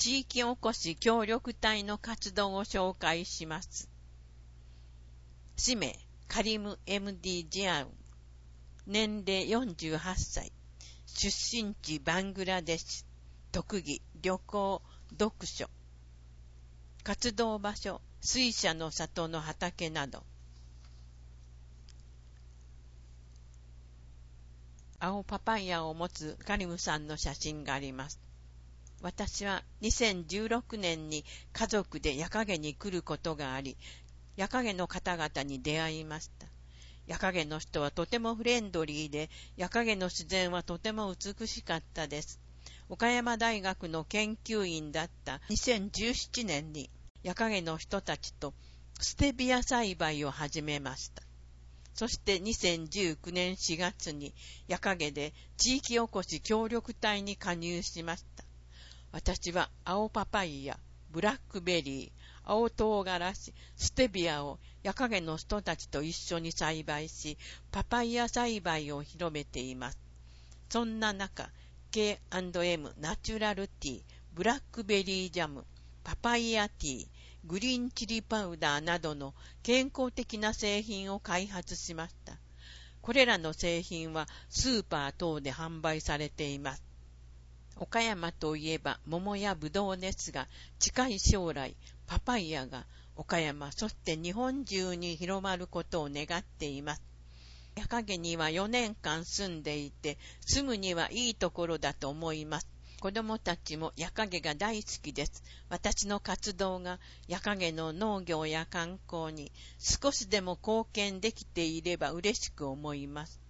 地域おこし協力隊の活動を紹介します。氏名、カリム MD ジアウン。年齢48歳。出身地バングラデシュ。特技、旅行、読書。活動場所、水車の里の畑など。青パパイヤを持つカリムさんの写真があります。私は2016年に家族でヤカゲに来ることがあり、ヤカゲの方々に出会いました。ヤカゲの人はとてもフレンドリーで、ヤカゲの自然はとても美しかったです。岡山大学の研究員だった2017年にヤカゲの人たちとステビア栽培を始めました。そして2019年4月にヤカゲで地域おこし協力隊に加入しました。私は青パパイヤ、ブラックベリー、青唐辛子、ステビアをヤカゲの人たちと一緒に栽培し、パパイヤ栽培を広めています。そんな中、K&M ナチュラルティー、ブラックベリージャム、パパイヤティー、グリーンチリパウダーなどの健康的な製品を開発しました。これらの製品はスーパー等で販売されています。岡山といえば桃やぶどうですが、近い将来、パパイヤが岡山、そして日本中に広まることを願っています。ヤカゲには4年間住んでいて、住むにはいいところだと思います。子供たちもヤカゲが大好きです。私の活動がヤカゲの農業や観光に少しでも貢献できていれば嬉しく思います。